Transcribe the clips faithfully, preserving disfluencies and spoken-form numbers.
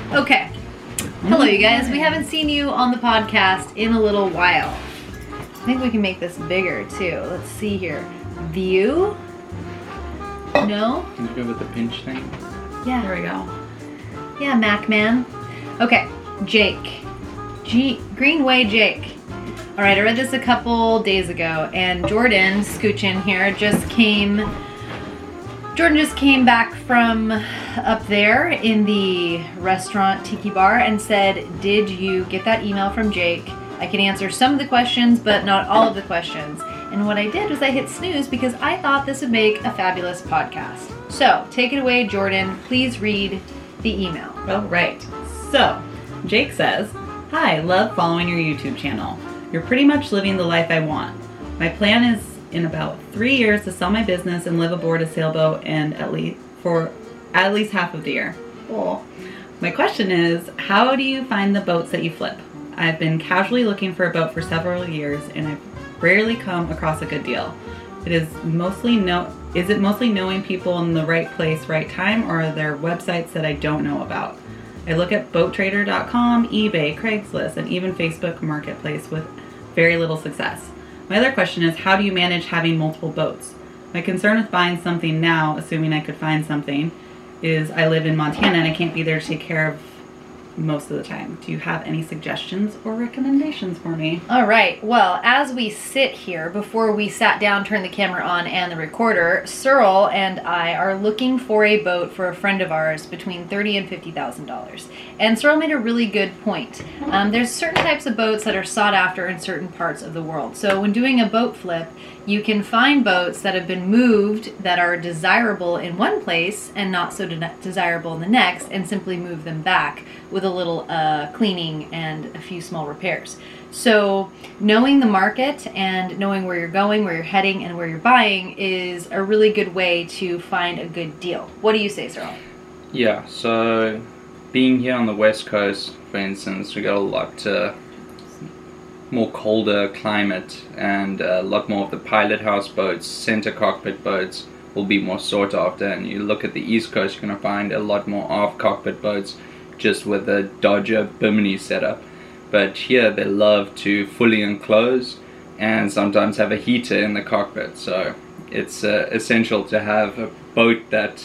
Okay. Hello, you guys. We haven't seen you on the podcast in a little while. I think we can make this bigger, too. Let's see here. View? No? Can you go with the pinch thing? Yeah. There we go. Yeah, Mac Man. Okay. Jake. G- Greenway Jake. All right, I read this a couple days ago, and Jordan Scoochin here just came... Jordan just came back from up there in the restaurant Tiki Bar and said, did you get that email from Jake? I can answer some of the questions, but not all of the questions. And what I did was I hit snooze because I thought this would make a fabulous podcast. So, take it away, Jordan. Please read the email. All right. So, Jake says, hi, love following your YouTube channel. You're pretty much living the life I want. My plan is in about three years to sell my business and live aboard a sailboat and at least for at least half of the year. Cool. My question is, how do you find the boats that you flip? I've been casually looking for a boat for several years and I've rarely come across a good deal. It is mostly no is it mostly knowing people in the right place, right time, or are there websites that I don't know about? I look at boat trader dot com, eBay, Craigslist, and even Facebook Marketplace with very little success. My other question is, how do you manage having multiple boats? My concern with buying something now, assuming I could find something, is I live in Montana and I can't be there to take care of most of the time. Do you have any suggestions or recommendations for me? All right. Well, as we sit here, before we sat down, turned the camera on and the recorder, Searle and I are looking for a boat for a friend of ours between thirty thousand dollars and fifty thousand dollars. And Searle made a really good point. Um, there's certain types of boats that are sought after in certain parts of the world. So when doing a boat flip, you can find boats that have been moved that are desirable in one place and not so de- desirable in the next, and simply move them back with a little uh, cleaning and a few small repairs. So knowing the market and knowing where you're going, where you're heading, and where you're buying is a really good way to find a good deal. What do you say, Searle? Yeah, so being here on the West Coast, for instance, we got a lot uh, more colder climate, and a lot more of the pilot house boats, center cockpit boats will be more sought after. And you look at the East Coast, you're going to find a lot more aft cockpit boats just with a Dodger Bimini setup. But here they love to fully enclose and sometimes have a heater in the cockpit. So it's uh, essential to have a boat that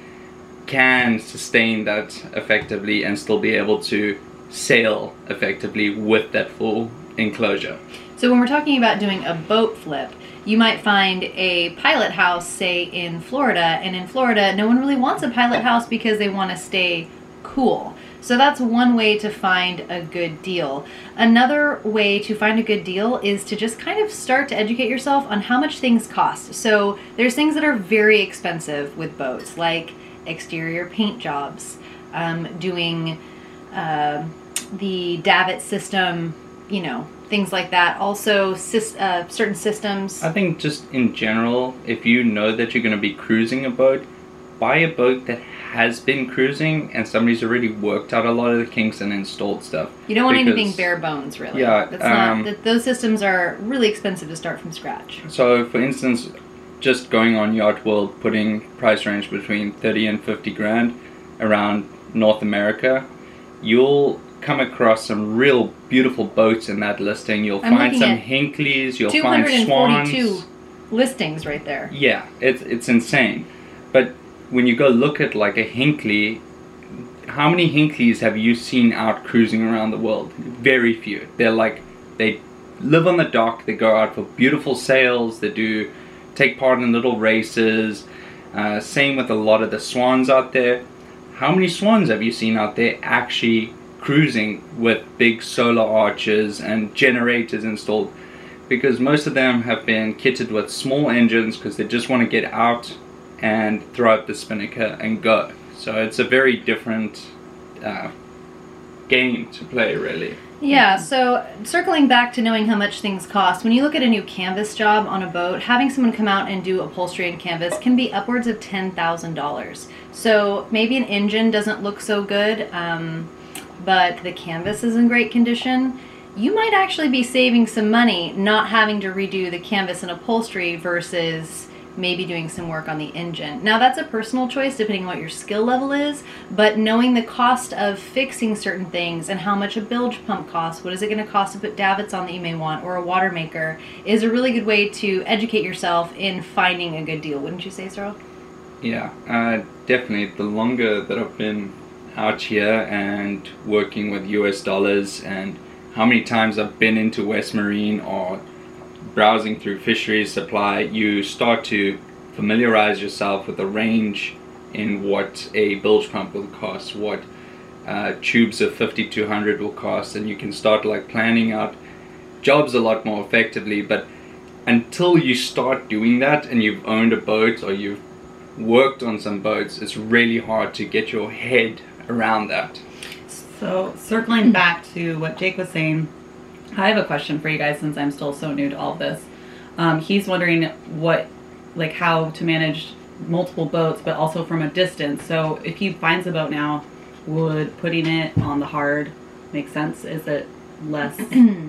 can sustain that effectively and still be able to sail effectively with that full enclosure. So when we're talking about doing a boat flip, you might find a pilot house, say in Florida, and in Florida no one really wants a pilot house because they want to stay cool. So that's one way to find a good deal. Another way to find a good deal is to just kind of start to educate yourself on how much things cost. So there's things that are very expensive with boats, like exterior paint jobs, um, doing uh, the davit system, you know, things like that. Also, sys- uh, certain systems. I think just in general, if you know that you're going to be cruising a boat, buy a boat that has been cruising and somebody's already worked out a lot of the kinks and installed stuff. You don't want because, anything bare bones, really. Yeah, That's um, not, that, those systems are really expensive to start from scratch. So, for instance, just going on Yacht World, putting price range between thirty and fifty grand around North America, you'll come across some real beautiful boats in that listing. You'll I'm find some at Hinkley's, you'll find two hundred forty-two Swans. listings right there. Yeah, it's it's insane. But when you go look at like a Hinkley, how many Hinkleys have you seen out cruising around the world? Very few. They're like, they live on the dock, they go out for beautiful sails, they do take part in little races. Uh, same with a lot of the Swans out there. How many Swans have you seen out there actually cruising with big solar arches and generators installed? Because most of them have been kitted with small engines because they just want to get out and throw out the spinnaker and go. So it's a very different uh, game to play, really. Yeah, so circling back to knowing how much things cost, when you look at a new canvas job on a boat, having someone come out and do upholstery and canvas can be upwards of ten thousand dollars. So maybe an engine doesn't look so good, um, but the canvas is in great condition. You might actually be saving some money not having to redo the canvas and upholstery versus maybe doing some work on the engine. Now that's a personal choice depending on what your skill level is, but knowing the cost of fixing certain things and how much a bilge pump costs, what is it going to cost to put davits on that you may want, or a water maker, is a really good way to educate yourself in finding a good deal. Wouldn't you say, Cyril? Yeah, uh, definitely. The longer that I've been out here and working with U S dollars, and how many times I've been into West Marine or browsing through fisheries supply, you start to familiarize yourself with the range in what a bilge pump will cost, what uh, tubes of fifty two hundred will cost, and you can start like planning out jobs a lot more effectively. But until you start doing that and you've owned a boat or you've worked on some boats, it's really hard to get your head around that. So circling back to what Jake was saying, I have a question for you guys since I'm still so new to all of this. Um, he's wondering what, like how to manage multiple boats, but also from a distance. So if he finds a boat now, would putting it on the hard make sense? Is it less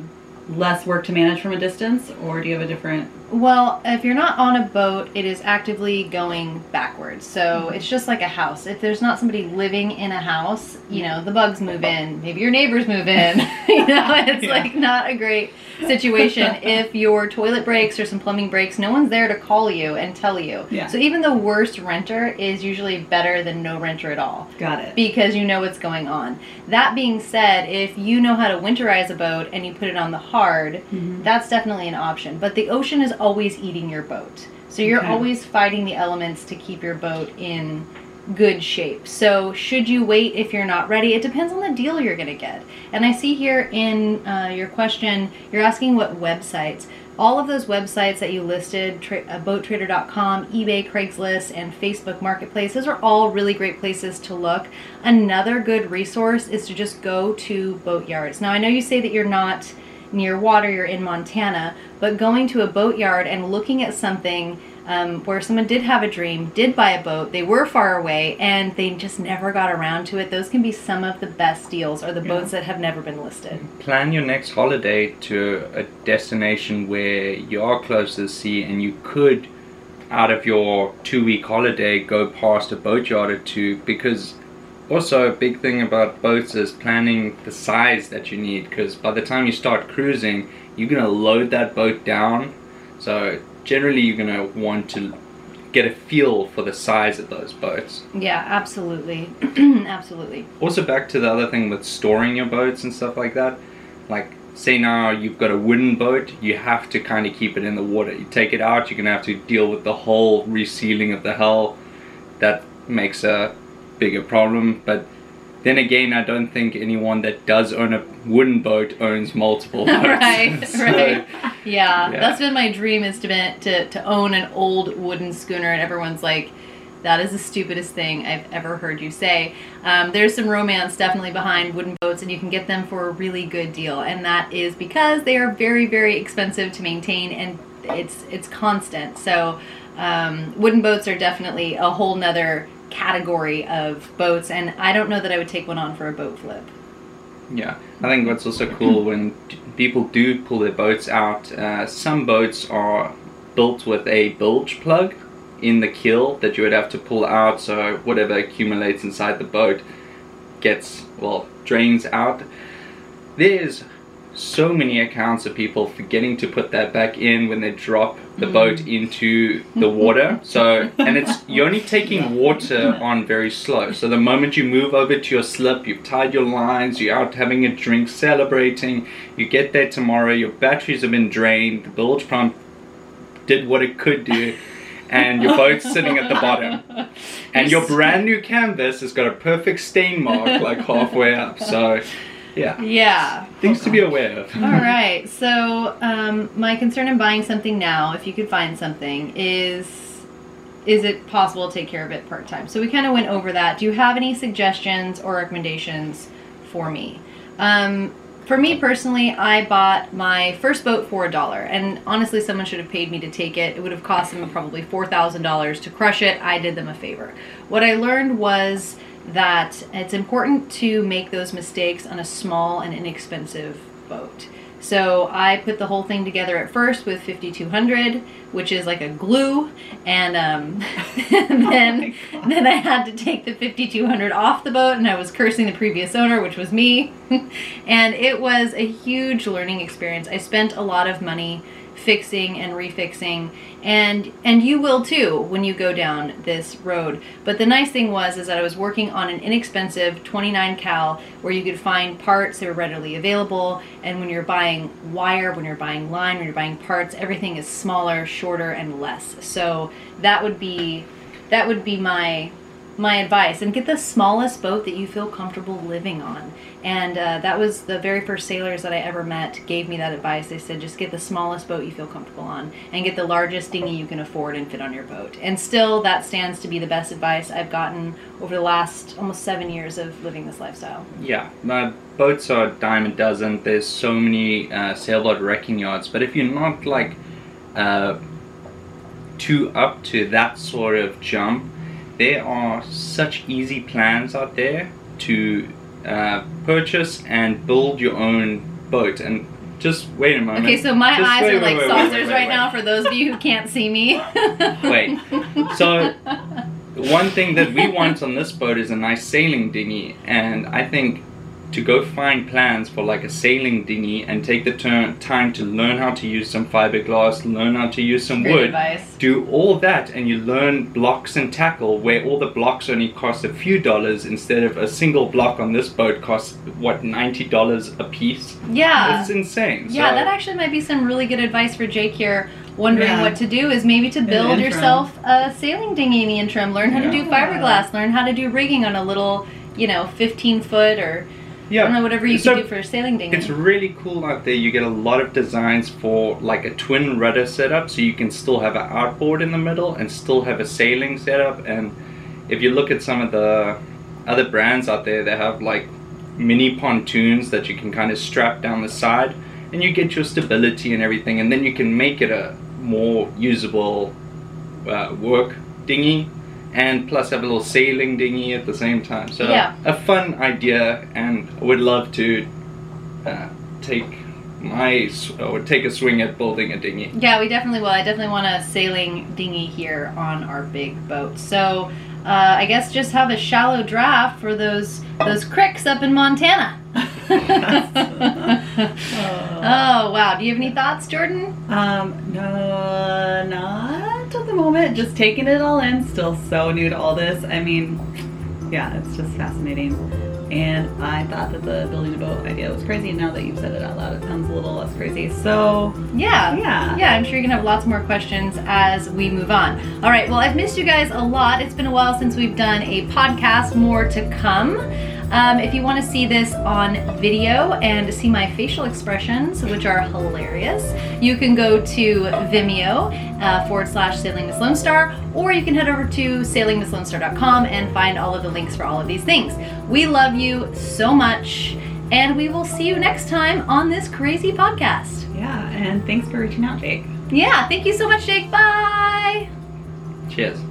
less work to manage from a distance, or do you have a different? Well, if you're not on a boat, it is actively going backwards. So mm-hmm. it's just like a house. If there's not somebody living in a house, you know, the bugs move in. Maybe your neighbors move in. You know, it's yeah. like not a great situation. If your toilet breaks or some plumbing breaks, no one's there to call you and tell you. Yeah. So even the worst renter is usually better than no renter at all. Got it. Because you know what's going on. That being said, if you know how to winterize a boat and you put it on the hard, mm-hmm. that's definitely an option. But the ocean is always eating your boat. So you're okay. always fighting the elements to keep your boat in good shape. So should you wait if you're not ready? It depends on the deal you're going to get. And I see here in uh, your question, you're asking what websites. All of those websites that you listed, tra- uh, boat trader dot com, eBay, Craigslist, and Facebook Marketplace, those are all really great places to look. Another good resource is to just go to boat yards. Now, I know you say that you're not near water, you're in Montana, but going to a boat yard and looking at something um, where someone did have a dream, did buy a boat, they were far away, and they just never got around to it, those can be some of the best deals, or the yeah. boats that have never been listed. Plan your next holiday to a destination where you are close to the sea, and you could, out of your two-week holiday, go past a boat yard or two, because also, a big thing about boats is planning the size that you need, because by the time you start cruising, you're going to load that boat down. So generally you're going to want to get a feel for the size of those boats. Yeah, absolutely. Absolutely. Also, back to the other thing with storing your boats and stuff like that. Like, say now you've got a wooden boat, you have to kind of keep it in the water. You take it out, you're going to have to deal with the whole resealing of the hull. That makes a bigger problem. But then again, I don't think anyone that does own a wooden boat owns multiple boats. Right, so, right. Yeah, yeah, that's been my dream, is to, be, to to own an old wooden schooner, and everyone's like, that is the stupidest thing I've ever heard you say. Um, there's some romance definitely behind wooden boats, and you can get them for a really good deal, and that is because they are very, very expensive to maintain, and it's it's constant. So um, wooden boats are definitely a whole nother category of boats, and I don't know that I would take one on for a boat flip. Yeah, I think what's also cool when d- people do pull their boats out, uh, some boats are built with a bilge plug in the keel that you would have to pull out, so whatever accumulates inside the boat gets, well, drains out. There's so many accounts of people forgetting to put that back in when they drop the mm. boat into the water. So, and it's, you're only taking water on very slow. So the moment you move over to your slip, you've tied your lines, you're out having a drink, celebrating, you get there tomorrow, your batteries have been drained, the bilge pump did what it could do, and your boat's sitting at the bottom. And your brand new canvas has got a perfect stain mark like halfway up. So, yeah. Yeah. Things to be aware of. All right. So, um, my concern in buying something now, if you could find something, is is it possible to take care of it part-time? So we kind of went over that. Do you have any suggestions or recommendations for me? Um, for me personally, I bought my first boat for a dollar, and honestly, someone should have paid me to take it. It would have cost them probably four thousand dollars to crush it. I did them a favor. What I learned was that it's important to make those mistakes on a small and inexpensive boat. So I put the whole thing together at first with fifty-two hundred, which is like a glue, and um, and then Oh then I had to take the fifty-two hundred off the boat, and I was cursing the previous owner, which was me, and it was a huge learning experience. I spent a lot of money fixing and refixing, and and you will too when you go down this road. But the nice thing was is that I was working on an inexpensive twenty-nine cal where you could find parts that were readily available, and when you're buying wire, when you're buying line, when you're buying parts, everything is smaller, shorter, and less. So that would be that would be my my advice, and get the smallest boat that you feel comfortable living on. And uh, that was the very first sailors that I ever met gave me that advice. They said, just get the smallest boat you feel comfortable on, and get the largest dinghy you can afford and fit on your boat. And still, that stands to be the best advice I've gotten over the last almost seven years of living this lifestyle. Yeah, my boats are a dime a dozen. There's so many uh, sailboat wrecking yards, but if you're not like uh, too up to that sort of jump, there are such easy plans out there to uh, purchase and build your own boat. And just wait a moment. Okay, so my Just eyes wait, are wait, like wait, wait, saucers wait, wait, right wait. now for those of you who can't see me. Wait. So one thing that we want on this boat is a nice sailing dinghy, and I think to go find plans for like a sailing dinghy and take the turn, time to learn how to use some fiberglass, learn how to use some Great wood, advice. do all of that, and you learn blocks and tackle where all the blocks only cost a few dollars instead of a single block on this boat costs what ninety dollars a piece. Yeah. It's insane. Yeah, So- that actually might be some really good advice for Jake here, wondering Yeah. what to do, is maybe to In the build interim. yourself a sailing dinghy in the interim. Learn how to do Yeah. fiberglass, learn how to do rigging on a little, you know, fifteen foot or Yeah. I don't know, whatever you So can do for a sailing dinghy. It's really cool out there. You get a lot of designs for like a twin rudder setup, so you can still have an outboard in the middle and still have a sailing setup. And if you look at some of the other brands out there, they have like mini pontoons that you can kind of strap down the side, and you get your stability and everything, and then you can make it a more usable uh, work dinghy, and plus have a little sailing dinghy at the same time. So Yeah. a fun idea, and I would love to uh, take my s- or take a swing at building a dinghy. Yeah, we definitely will. I definitely want a sailing dinghy here on our big boat. So uh, I guess just have a shallow draft for those those cricks up in Montana. Oh wow! Do you have any thoughts, Jordan? Um, no, not at the moment. Just taking it all in. Still so new to all this. I mean, yeah, it's just fascinating. And I thought that the building a boat idea was crazy. And now that you've said it out loud, it sounds a little less crazy. So, Yeah. Yeah. Yeah, I'm sure you're going to have lots more questions as we move on. All right, well, I've missed you guys a lot. It's been a while since we've done a podcast. More to come. Um, if you want to see this on video and see my facial expressions, which are hilarious, you can go to Vimeo uh, forward slash Sailing Miss Lone Star, or you can head over to sailing miss lone star dot com and find all of the links for all of these things. We love you so much, and we will see you next time on this crazy podcast. yeah. And thanks for reaching out, Jake. Yeah, thank you so much, Jake. Bye. Cheers.